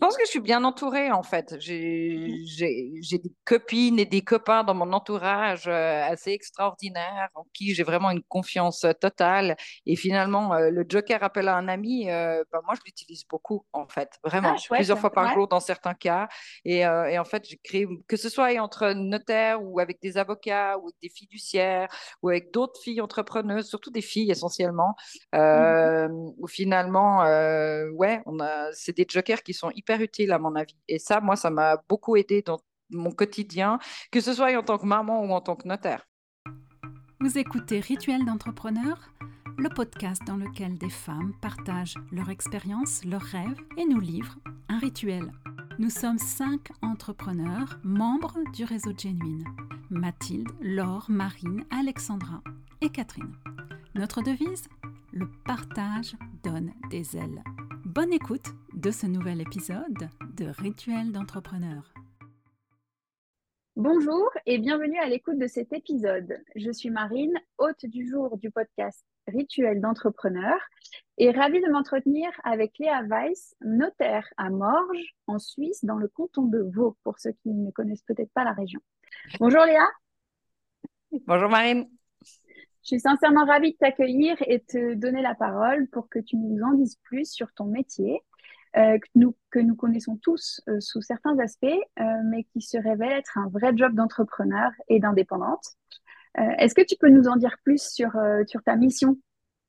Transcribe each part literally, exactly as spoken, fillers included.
pense que je suis bien entourée en fait. J'ai, j'ai, j'ai des copines et des copains dans mon entourage euh, assez extraordinaires en qui j'ai vraiment une confiance euh, totale. Et finalement, euh, le Joker appel à un ami, euh, bah, moi je l'utilise beaucoup en fait, Ah, vraiment, chouette. plusieurs fois par Ouais. jour dans certains cas. Et, euh, et en fait, j'ai créé, que ce soit entre notaires ou avec des avocats ou avec des fiduciaires ou avec d'autres filles entrepreneuses, surtout des filles essentiellement, Mhm. euh, où finalement, euh, ouais, on a, c'est des jokers qui sont hyper utiles à mon avis. Et ça, moi, ça m'a beaucoup aidé dans mon quotidien, que ce soit en tant que maman ou en tant que notaire. Vous écoutez Rituel d'entrepreneur, le podcast dans lequel des femmes partagent leur expérience, leurs rêves et nous livrent un rituel. Nous sommes cinq entrepreneurs, membres du réseau Genuine. Mathilde, Laure, Marine, Alexandra et Catherine. Notre devise ? Le partage donne des ailes. Bonne écoute de ce nouvel épisode de Rituel d'entrepreneur. Bonjour et bienvenue à l'écoute de cet épisode. Je suis Marine, hôte du jour du podcast Rituel d'entrepreneur et ravie de m'entretenir avec Léa Weiss, notaire à Morges, en Suisse, dans le canton de Vaud, pour ceux qui ne connaissent peut-être pas la région. Bonjour Léa, Bonjour Marine. je suis sincèrement ravie de t'accueillir et te donner la parole pour que tu nous en dises plus sur ton métier, euh, que nous, que nous connaissons tous euh, sous certains aspects, euh, mais qui se révèle être un vrai job d'entrepreneur et d'indépendante. Euh, est-ce que tu peux nous en dire plus sur, euh, sur ta mission?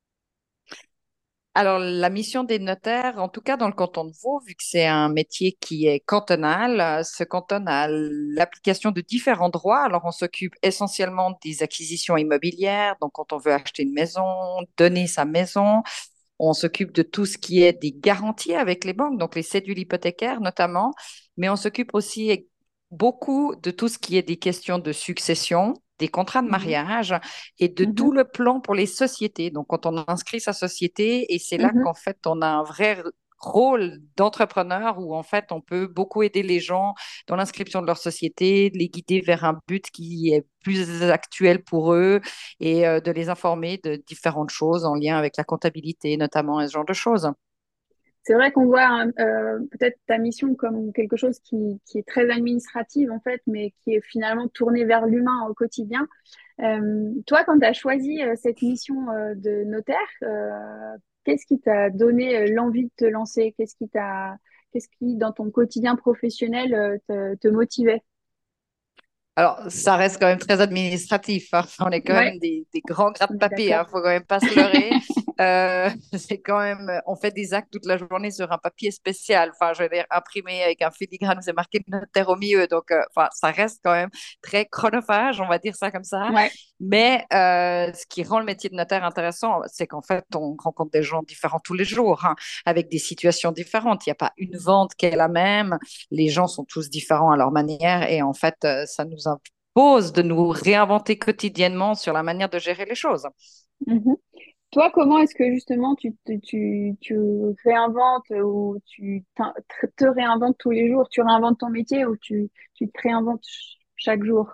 Alors, la mission des notaires, en tout cas dans le canton de Vaud, vu que c'est un métier qui est cantonal, euh, se cantonne à l'application de différents droits. Alors, on s'occupe essentiellement des acquisitions immobilières, donc quand on veut acheter une maison, donner sa maison. On s'occupe de tout ce qui est des garanties avec les banques, donc les cédules hypothécaires notamment, mais on s'occupe aussi beaucoup de tout ce qui est des questions de succession, des contrats de Mhm, mariage et de tout mhm, le plan pour les sociétés. Donc, quand on inscrit sa société, et c'est là mhm. qu'en fait, on a un vrai rôle d'entrepreneur où en fait on peut beaucoup aider les gens dans l'inscription de leur société, de les guider vers un but qui est plus actuel pour eux et euh, de les informer de différentes choses en lien avec la comptabilité notamment et ce genre de choses. C'est vrai qu'on voit hein, euh, peut-être ta mission comme quelque chose qui, qui est très administrative en fait, mais qui est finalement tournée vers l'humain au quotidien. Euh, toi, quand tu as choisi euh, cette mission euh, de notaire, euh, qu'est-ce qui t'a donné euh, l'envie de te lancer? Qu'est-ce qui t'a, qu'est-ce qui, dans ton quotidien professionnel, euh, te, te motivait? Alors, ça reste quand même très administratif, hein. On est quand Ouais, même des, des grands on est gratte-papier, d'accord. hein. Faut quand même pas se leurrer. Euh, c'est quand même, on fait des actes toute la journée sur un papier spécial. Enfin, je veux dire, imprimé avec un filigrane, c'est marqué notaire au milieu. Donc, euh, enfin, ça reste quand même très chronophage, on va dire ça comme ça. Ouais. Mais euh, ce qui rend le métier de notaire intéressant, c'est qu'en fait, on rencontre des gens différents tous les jours, hein, avec des situations différentes. Il n'y a pas une vente qui est la même. Les gens sont tous différents à leur manière et en fait, euh, ça nous impose de nous réinventer quotidiennement sur la manière de gérer les choses. Mhm. Toi, comment est-ce que justement tu te, tu, tu réinventes ou tu t'in- te réinventes tous les jours? Tu réinventes ton métier ou tu, tu te réinventes ch- chaque jour?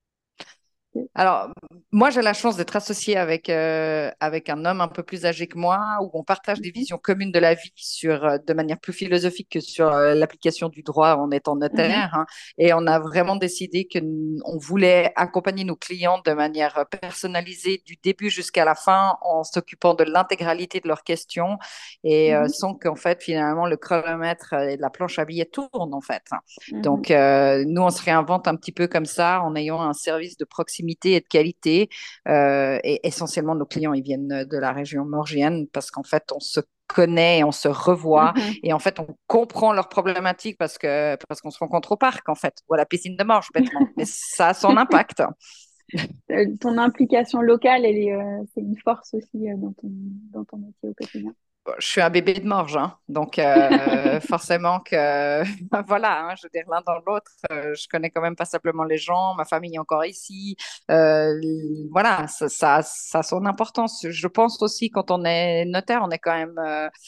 Alors, moi, j'ai la chance d'être associée avec, euh, avec un homme un peu plus âgé que moi, où on partage des Mhm, visions communes de la vie sur, euh, de manière plus philosophique que sur euh, l'application du droit en étant mhm, notaire, hein. Et on a vraiment décidé que n- on voulait accompagner nos clients de manière euh, personnalisée du début jusqu'à la fin, en s'occupant de l'intégralité de leurs questions et euh, mhm, sans qu'en fait, finalement, le chronomètre et la planche à billets tournent, en fait. mhm. Donc, euh, nous, on se réinvente un petit peu comme ça en ayant un service de proximité et de qualité. Euh, et essentiellement, nos clients, ils viennent de la région morgienne parce qu'en fait, on se connaît, on se revoit Mhm. et en fait, on comprend leurs problématiques parce que parce qu'on se rencontre au parc, en fait, ou à la piscine de Morges, bêtement. Mais ça a son impact. Euh, Ton implication locale, elle est, euh, c'est une force aussi euh, dans ton, dans ton métier au quotidien. Je suis un bébé de Morges, hein. Donc euh, forcément que voilà, hein, je veux dire l'un dans l'autre, euh, je connais quand même pas simplement les gens, ma famille est encore ici. Euh, voilà, ça, ça, ça a son importance. Je pense aussi quand on est notaire, on est quand même, euh,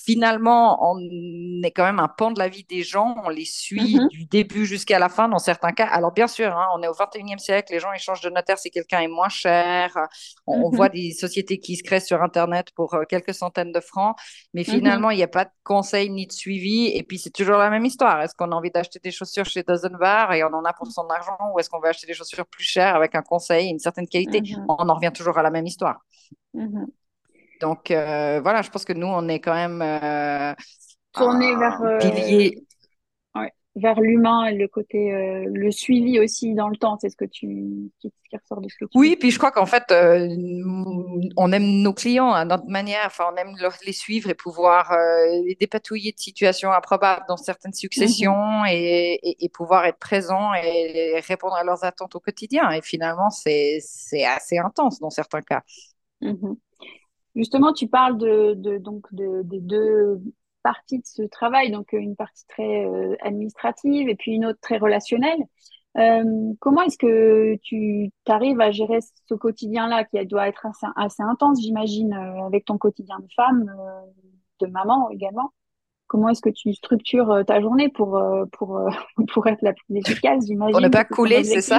finalement, on est quand même un pan de la vie des gens. On les suit Mhm. du début jusqu'à la fin dans certains cas. Alors, bien sûr, hein, on est au vingt et unième siècle. Les gens échangent de notaire si quelqu'un est moins cher. On, on voit Mhm. des sociétés qui se créent sur Internet pour euh, quelques centaines de francs. Mais Mhm. finalement, il n'y a pas de conseil ni de suivi. Et puis, c'est toujours la même histoire. Est-ce qu'on a envie d'acheter des chaussures chez Dozen Bar et on en a pour son argent, ou est-ce qu'on va acheter des chaussures plus chères avec un conseil, une certaine qualité? Mhm. On en revient toujours à la même histoire. Mhm. Donc, euh, voilà, je pense que nous, on est quand même euh, Tourner vers, un euh, pilier. ouais, vers l'humain et le côté, euh, le suivi aussi dans le temps, c'est ce que tu, qui, qui ressort de ce que tu dis. Oui, puis je crois qu'en fait, euh, on aime nos clients à notre manière. Enfin, on aime leur- les suivre et pouvoir euh, les dépatouiller de situations improbables dans certaines Mhm. successions et, et- et pouvoir être présent et répondre à leurs attentes au quotidien. Et finalement, c'est, c'est assez intense dans certains cas. Mhm. Justement, tu parles de, de, donc de, des deux parties de ce travail, donc euh, une partie très euh, administrative et puis une autre très relationnelle. Euh, comment est-ce que tu arrives à gérer ce quotidien-là qui doit être assez, assez intense, j'imagine, euh, avec ton quotidien de femme, euh, de maman également? Comment est-ce que tu structures euh, ta journée pour, euh, pour, euh, pour être la plus efficace, Pour ne j'imagine que pas c'est ton couler, c'est ça? objectif.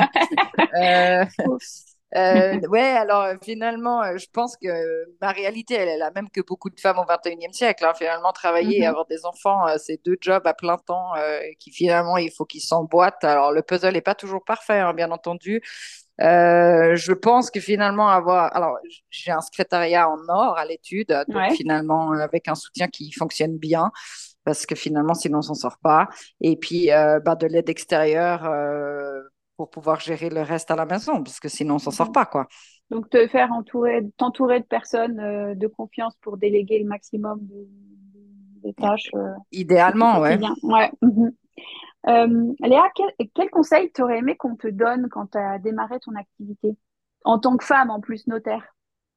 Euh, Oh. Euh, ouais, alors euh, finalement, euh, je pense que ma réalité, elle est la même que beaucoup de femmes au vingt et unième siècle, hein. Finalement, travailler et Mhm, avoir des enfants, euh, c'est deux jobs à plein temps euh, qui finalement, il faut qu'ils s'emboîtent. Alors, le puzzle n'est pas toujours parfait, hein, bien entendu. Euh, je pense que finalement, avoir... Alors, j'ai un secrétariat en or à l'étude, donc ouais. finalement, avec un soutien qui fonctionne bien, parce que finalement, sinon, on s'en sort pas. Et puis, euh, bah, de l'aide extérieure euh, pour pouvoir gérer le reste à la maison, parce que sinon, on s'en sort Mhm. pas, quoi. Donc, te faire entourer, t'entourer de personnes euh, de confiance pour déléguer le maximum de, des tâches euh, du Idéalement, ouais. quotidien. Ouais. Mhm. Euh, Léa, quel, quel conseil t'aurais aimé qu'on te donne quand tu as démarré ton activité? En tant que femme, en plus, notaire.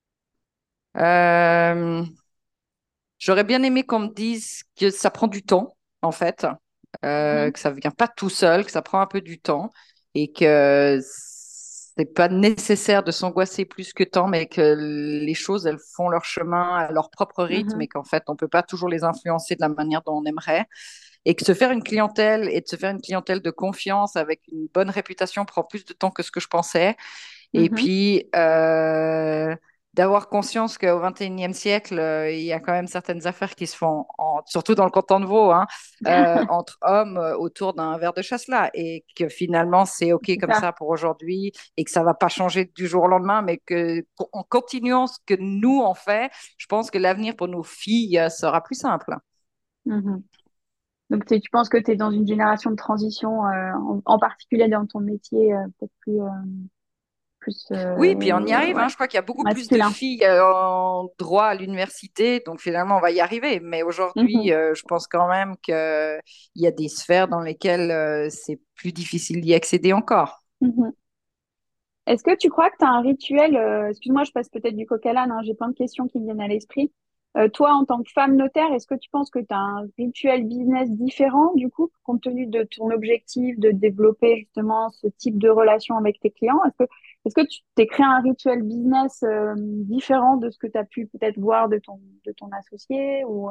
Euh, J'aurais bien aimé qu'on me dise que ça prend du temps, en fait, euh, Mhm. que ça ne vient pas tout seul, que ça prend un peu du temps et que c'est pas nécessaire de s'angoisser plus que tant, mais que les choses, elles font leur chemin à leur propre rythme Mhm. et qu'en fait, on peut pas toujours les influencer de la manière dont on aimerait. Et que se faire une clientèle et de se faire une clientèle de confiance avec une bonne réputation prend plus de temps que ce que je pensais. Et Mhm. puis, euh, d'avoir conscience qu'au vingt et unième siècle, euh, il y a quand même certaines affaires qui se font, en- surtout dans le canton de Vaud, hein, euh, entre hommes euh, autour d'un verre de chasse-là. Et que finalement, c'est OK C'est comme ça. ça pour aujourd'hui et que ça ne va pas changer du jour au lendemain, mais que, en continuant ce que nous, on fait, je pense que l'avenir pour nos filles euh, sera plus simple. Mhm. Donc, t'es- tu penses que tu es dans une génération de transition, euh, en, en particulier dans ton métier, euh, peut-être plus, euh, plus Oui, puis on y euh, arrive, ouais, hein. Je crois qu'il y a beaucoup plus de masculin. filles euh, en droit à l'université, donc finalement on va y arriver. Mais Mhm. aujourd'hui, euh, je pense quand même qu'il y a des sphères dans lesquelles euh, c'est plus difficile d'y accéder encore. Mhm. Est-ce que tu crois que tu as un rituel, euh, excuse-moi, je passe peut-être du coq à l'âne, hein, j'ai plein de questions qui me viennent à l'esprit. Euh, toi, en tant que femme notaire, est-ce que tu penses que tu as un rituel business différent, du coup, compte tenu de ton objectif de développer justement ce type de relation avec tes clients? Est-ce que, est-ce que tu t'es créé un rituel business euh, différent de ce que tu as pu peut-être voir de ton, de ton associé ou...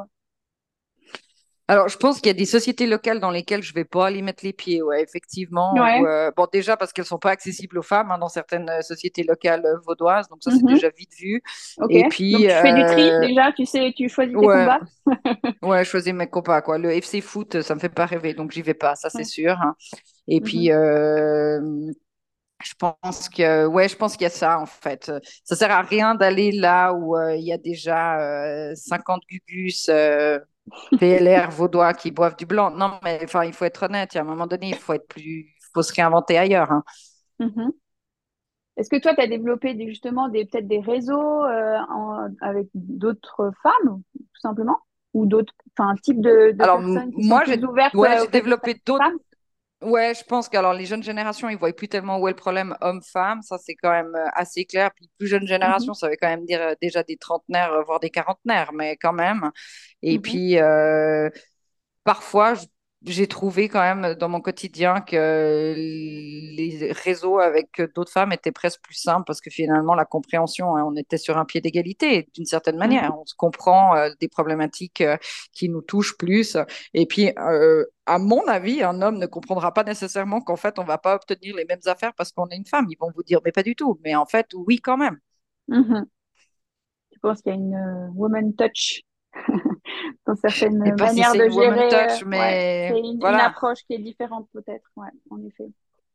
Alors, je pense qu'il y a des sociétés locales dans lesquelles je vais pas aller mettre les pieds, ouais, effectivement. Ou, Ouais. euh, bon, déjà parce qu'elles sont pas accessibles aux femmes hein, dans certaines euh, sociétés locales euh, vaudoises, donc ça c'est Mhm. déjà vite vu. Ok. Et Donc puis, tu fais du tri euh, déjà, tu sais, tu choisis tes ouais, combats. ouais, je choisis mes copains, quoi. Le F C foot, ça me fait pas rêver, donc j'y vais pas, ça c'est Ouais. sûr, hein. Et Mhm. puis, euh, je pense que, ouais, je pense qu'il y a ça en fait. Ça sert à rien d'aller là où euh, il y a déjà euh, cinquante gugus euh, P L R vaudois qui boivent du blanc. Non, mais enfin, il faut être honnête. Il y a un moment donné, il faut être plus, il faut se réinventer ailleurs, hein. Mhm. Est-ce que toi, tu as développé des- justement des, peut-être des réseaux euh, en- avec d'autres femmes, tout simplement, ou d'autres, enfin, types de, de Alors m- personnes qui sont moi, plus j'ai, ouvertes ouais, euh, j'ai au fait de développé travailler avec d'autres. les femmes? Ouais, je pense que alors les jeunes générations, ils voient plus tellement où est le problème homme-femme. Ça, c'est quand même euh, assez clair. Puis plus jeune Mhm. génération, ça veut quand même dire euh, déjà des trentenaires, euh, voire des quarantenaires, mais quand même. Et Mhm. puis, euh, parfois, je- j'ai trouvé quand même dans mon quotidien que les réseaux avec d'autres femmes étaient presque plus simples parce que finalement, la compréhension, hein, on était sur un pied d'égalité d'une certaine Mhm. manière. On se comprend euh, des problématiques euh, qui nous touchent plus. Et puis, euh, à mon avis, un homme ne comprendra pas nécessairement qu'en fait, on va pas obtenir les mêmes affaires parce qu'on est une femme. Ils vont vous dire, mais pas du tout. Mais en fait, oui, quand même. Mhm. Je pense qu'il y a une euh, woman touch dans Et certaines pas si manières c'est de une woman gérer. euh, touch, ouais, mais c'est une, une voilà. approche qui est différente peut-être. Ouais, en effet.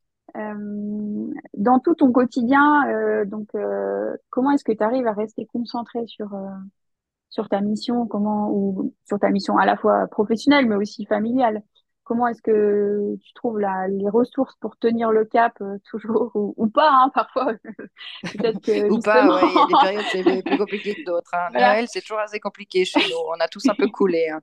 Euh, dans tout ton quotidien, euh, donc euh, comment est-ce que tu arrives à rester concentré sur euh, sur ta mission, comment ou sur ta mission à la fois professionnelle mais aussi familiale? Comment est-ce que tu trouves la, les ressources pour tenir le cap euh, toujours ou, ou pas hein, parfois peut-être que Ou pas, justement ouais, il y a des périodes, c'est plus compliqué que d'autres, hein. voilà. Noël, c'est toujours assez compliqué chez nous. On a tous un peu coulé, hein.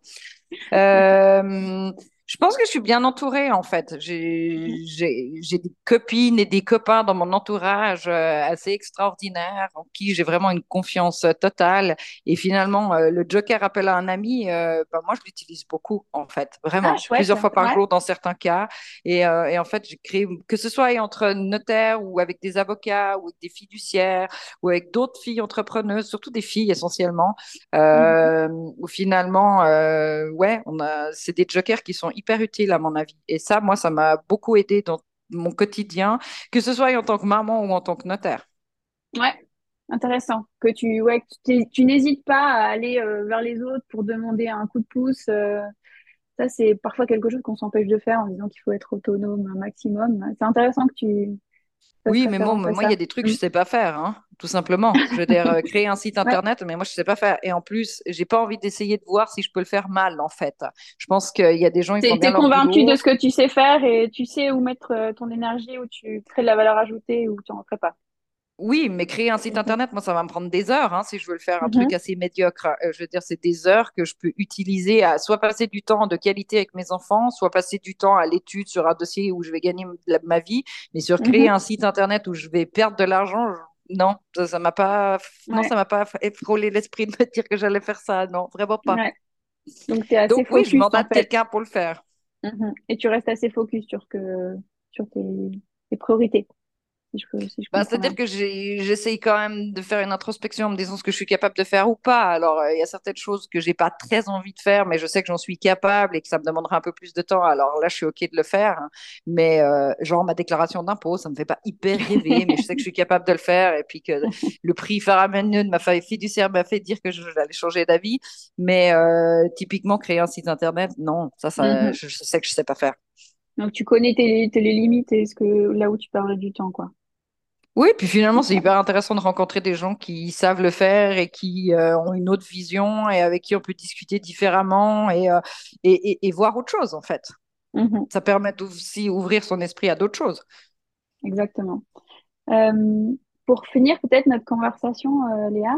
Euh, je pense que je suis bien entourée en fait. J'ai, j'ai, j'ai des copines et des copains dans mon entourage euh, assez extraordinaires en qui j'ai vraiment une confiance euh, totale. Et finalement, euh, le Joker appelle à un ami, euh, bah, moi je l'utilise beaucoup en fait, Ah vraiment, chouette, plusieurs fois par ouais. jour dans certains cas. Et, euh, et en fait, j'ai créé, que ce soit entre notaires ou avec des avocats ou avec des fiduciaires ou avec d'autres filles entrepreneuses, surtout des filles essentiellement Mhm. euh, où finalement, euh, ouais, on a, c'est des jokers qui sont hyper utiles à mon avis. Et ça, moi, ça m'a beaucoup aidé dans mon quotidien, que ce soit en tant que maman ou en tant que notaire. Ouais, intéressant. Que tu, ouais, que tu, t'hé- tu n'hésites pas à aller euh, vers les autres pour demander un coup de pouce. euh, ça, c'est parfois quelque chose qu'on s'empêche de faire en disant qu'il faut être autonome un maximum. C'est intéressant que tu fasses Oui, mais moi, référence à moi, il y ça. a des trucs que Mm. je sais pas faire, hein, tout simplement. Je veux dire, euh, créer un site Ouais. internet, mais moi, je sais pas faire. Et en plus, j'ai pas envie d'essayer de voir si je peux le faire mal, en fait. Je pense qu'il y a des gens, ils font T'es, bien t'es leur convaincu de boulot. ce que tu sais faire et tu sais où mettre euh, ton énergie, où tu crées de la valeur ajoutée, où tu n'en crées pas. Oui, mais créer un site Ok. internet, moi, ça va me prendre des heures, hein, si je veux le faire un truc Mhm. assez médiocre. Euh, je veux dire, c'est des heures que je peux utiliser à soit passer du temps de qualité avec mes enfants, soit passer du temps à l'étude sur un dossier où je vais gagner la- ma vie. Mais sur créer Mhm. un site internet où je vais perdre de l'argent, je- non, ça, ça m'a pas, non, Ouais. ça m'a pas frôlé l'esprit de me dire que j'allais faire ça. Non, vraiment pas. Ouais. Donc, tu es assez Donc oui, je focus en mandate fait. quelqu'un pour le faire. Mhm. Et tu restes assez focus sur, que, sur tes, tes priorités, si je, peux- si je Ben, comprends c'est-à-dire bien. que j'ai- j'essaye quand même de faire une introspection en me disant ce que je suis capable de faire ou pas. Alors, euh, il y a certaines choses que j'ai pas très envie de faire, mais je sais que j'en suis capable et que ça me demandera un peu plus de temps. Alors là, je suis OK de le faire, hein. Mais euh, genre, ma déclaration d'impôt, ça me fait pas hyper rêver, mais je sais que je suis capable de le faire et puis que le prix faramineux de ma feuille fiduciaire m'a fait dire que je- j'allais changer d'avis. Mais euh, typiquement, créer un site Internet, non, ça, ça, Mhm. je, je sais que je sais pas faire. Donc, tu connais tes, tes les limites et ce que, là où tu perdrais du temps, quoi. Oui, puis finalement, c'est hyper intéressant de rencontrer des gens qui savent le faire et qui euh, ont une autre vision et avec qui on peut discuter différemment et, euh, et, et- et voir autre chose, en fait. Mhm. Ça permet aussi d'ouvrir son esprit à d'autres choses. Exactement. Euh, pour finir peut-être notre conversation, euh, Léa,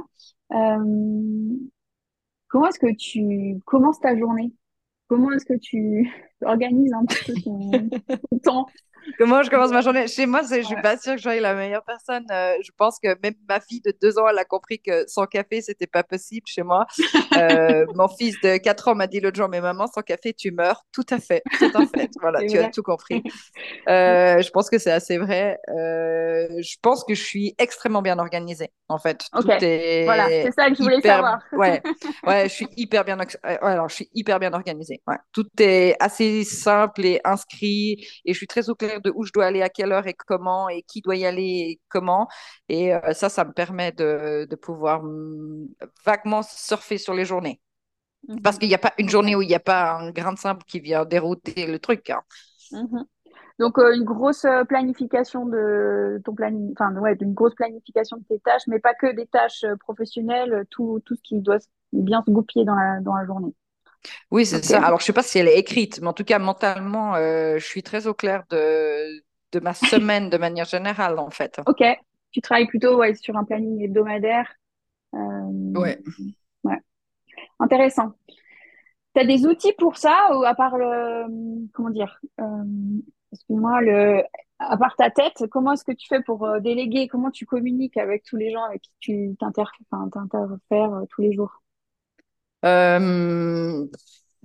euh, comment est-ce que tu commences ta journée? Comment est-ce que tu organises un petit peu ton, ton temps? Comment je commence ma de- journée? Chez moi, c'est- je suis Ouais. pas sûre que j'aille la meilleure personne. Euh, je pense que même ma fille de deux ans, elle a compris que sans café, c'était pas possible chez moi. Euh, mon fils de quatre ans m'a dit l'autre jour, mais maman, sans café, tu meurs. Tout à fait, c'est un fait. Voilà, C'est tu as vrai. tout compris. Euh, je pense que c'est assez vrai. Euh, je pense que je suis extrêmement bien organisée. En fait, Ok, tout voilà, c'est est ça que je voulais hyper. savoir. Ouais, ouais, je suis hyper bien. ox- euh, ouais, alors, je suis hyper bien organisée. Ouais. Tout est assez simple et inscrit. Et je suis très au clair de où je dois aller, à quelle heure et comment, et qui doit y aller et comment. Et euh, ça, ça me permet de, de pouvoir hum, vaguement surfer sur les journées. Parce Mhm. qu'il n'y a pas une Ok. journée où il n'y a pas un grain de sable qui vient dérouter le truc, hein. Mhm. Donc, euh, une grosse euh, planification de ton planning, enfin, ouais, d'une grosse planification de tes tâches, mais pas que des tâches euh, professionnelles, euh, tout, tout ce qui doit s- bien se goupiller dans la, dans la journée. Oui, c'est Ok, ça. Alors, je sais pas si elle est écrite, mais en tout cas, mentalement, euh, je suis très au clair de, de ma semaine de manière générale, en fait. ok. Tu travailles plutôt ouais, sur un planning hebdomadaire. Euh, Ouais. ouais, intéressant. Tu as des outils pour ça, ou à part le, comment dire, euh, excuse-moi, le, à part ta tête, comment est-ce que tu fais pour euh, déléguer? Comment tu communiques avec tous les gens avec qui tu t'inter, enfin, t'interfères euh, tous les jours? Euh,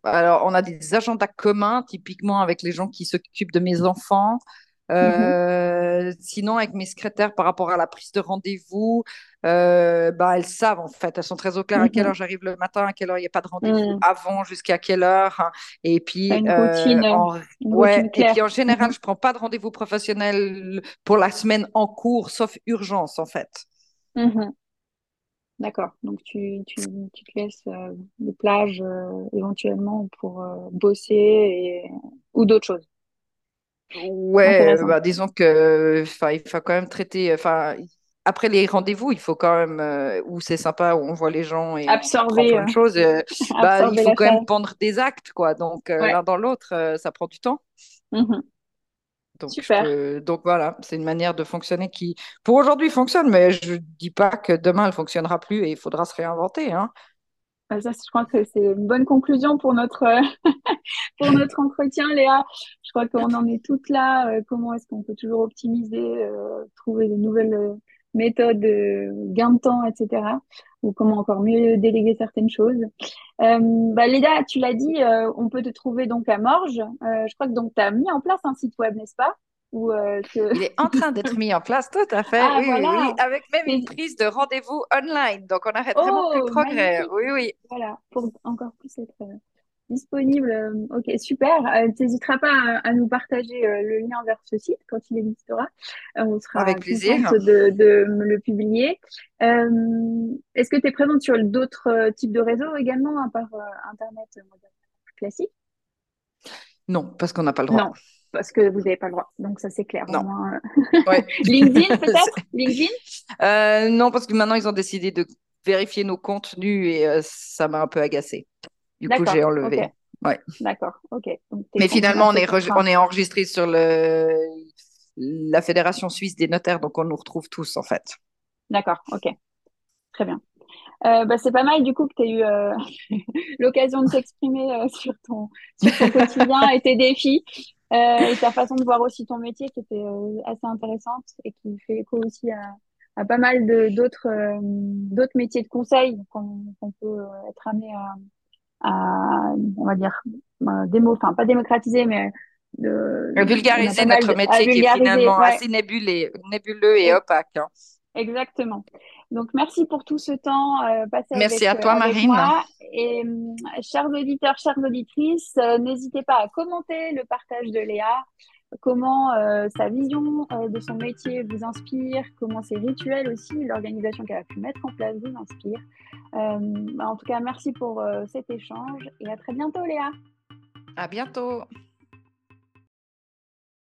Alors, on a des agendas communs, typiquement avec les gens qui s'occupent de mes enfants. Mhm, Euh, sinon, avec mes secrétaires, par rapport à la prise de rendez-vous, euh, bah, elles savent en fait. Elles sont très au clair à quelle mhm, heure j'arrive le matin, à quelle heure il n'y a pas de rendez-vous mhm. avant, jusqu'à quelle heure, hein. Et T'as puis, une euh, routine, euh, en, une ouais, routine et puis claire. en général, Mhm, je prends pas de rendez-vous professionnel pour la semaine en cours, sauf urgence en fait. mhm. D'accord. Donc tu, tu, tu te laisses euh, des plages euh, éventuellement pour euh, bosser et... ou d'autres choses. Ouais, euh, Intéressant. bah, disons que, enfin, il faut quand même traiter, enfin, après les rendez-vous, il faut quand même, euh, où c'est sympa, où on voit les gens et on apprend Absorber, plein de euh, choses, euh, bah, il absorber faut la quand même charge. pondre des actes, quoi. Donc, euh, Ouais. l'un dans l'autre, euh, ça prend du temps. Mhm. Donc, je Super. peux, donc voilà, c'est une manière de fonctionner qui, pour aujourd'hui, fonctionne, mais je dis pas que demain, elle fonctionnera plus et il faudra se réinventer, hein. Ah, ça, je crois que c'est une bonne conclusion pour notre, euh, pour notre entretien, Léa. Je crois qu'on en est toutes là. Euh, comment est-ce qu'on peut toujours optimiser, euh, trouver de nouvelles euh, méthodes, euh, gain de temps, et cetera. Ou comment encore mieux déléguer certaines choses. Euh, bah, Léa, tu l'as dit, euh, on peut te trouver donc à Morges. Euh, je crois que donc tu as mis en place un site web, n'est-ce pas? Ou euh, que... Il est en train d'être mis en place, tout à fait. Ah, Oui, oui, oui, voilà. avec même une C'est- prise de rendez-vous online. Donc, on arrête vraiment plus le Oh, progrès. magnifique. Oui, oui. Voilà, pour encore plus être euh, disponible. Euh, ok, super. Euh, tu n'hésiteras pas à, à nous partager euh, le lien vers ce site quand il existera. Euh, on sera Avec contente plaisir. de, de me le publier. Euh, est-ce que tu es présente sur d'autres euh, types de réseaux également, à part euh, Internet euh, on va dire, classique? Non, parce qu'on n'a pas le droit. Non, parce que vous n'avez pas le droit. Donc ça, c'est clair. Au Non. moins, Ouais. LinkedIn peut-être? C'est- LinkedIn? Euh, non, parce que maintenant, ils ont décidé de vérifier nos contenus et euh, ça m'a un peu agacée. Du coup, j'ai D'accord, ok. enlevé. Ouais. D'accord, ok. Donc, tu es Mais finalement, on assez est, re- on contraint. est enregistré sur le, la Fédération suisse des notaires, donc on nous retrouve tous, en fait. D'accord, ok. Très bien. Euh, bah, c'est pas mal du coup que tu aies eu euh, l'occasion de t'exprimer euh, sur ton, sur ton quotidien et tes défis euh, et ta façon de voir aussi ton métier qui était euh, assez intéressante et qui fait écho aussi à, à pas mal de, d'autres, euh, d'autres métiers de conseil qu'on, qu'on peut euh, être amené à, à, on va dire, euh, démo, enfin pas démocratiser, mais de, on a pas Vulgariser mal notre de, à métier qui est vulgariser. finalement Ouais, assez nébuleux, nébuleux et opaque, hein. exactement. Donc, merci pour tout ce temps euh, passé Merci avec, à euh, toi, avec Marine. moi. Et hum, chers auditeurs, chères auditrices, euh, n'hésitez pas à commenter le partage de Léa, comment euh, sa vision euh, de son métier vous inspire, comment ses rituels aussi, l'organisation qu'elle a pu mettre en place vous inspire. Euh, bah, en tout cas, merci pour euh, cet échange et à très bientôt, Léa. À bientôt.